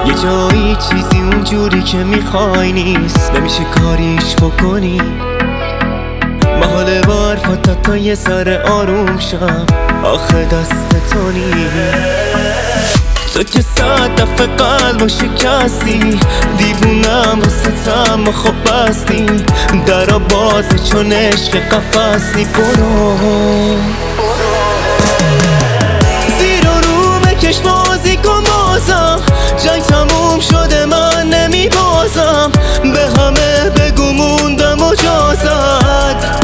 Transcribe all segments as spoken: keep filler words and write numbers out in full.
یه جایی چیزی اونجوری که میخوای نیست، نمیشه کاریش بکنی. محاله با حرفات تا یه سر آروم شم، آخه دست تو نیست. تو که صد دفعه قلبو شکستی، دیوونم واسطم و خب بستی. درا بازه چون عشق قفص نی، برو زیر و رو بکش بازی کن بازم. جنگ تموم شده من نمی بازم، به همه بگو موندم مجازت.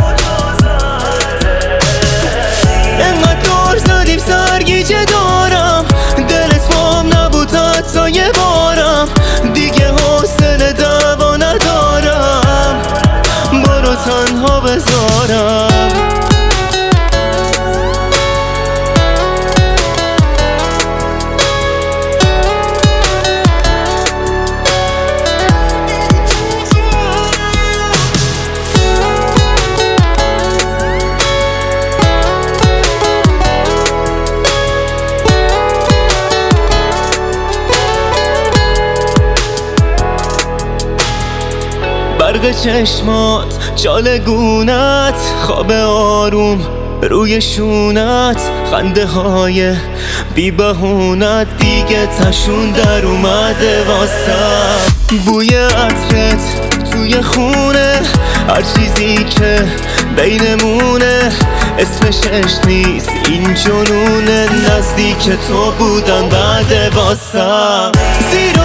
انقدر دور زدیم سرگیجه دارم، دلت بام نبود حتی یه بارم. دیگه حوصله دعوا ندارم، برو تنها بذارم. برق چشمات، چال گونت، خواب آروم روی شونت، خنده های بی بهونت دیگه تشون در اومده واسم. بوی عطرت توی خونه، هر چیزی که بینمونه اسمش عشق نیست این جنونه. نزدیک تو بودم بعد واسم، زیر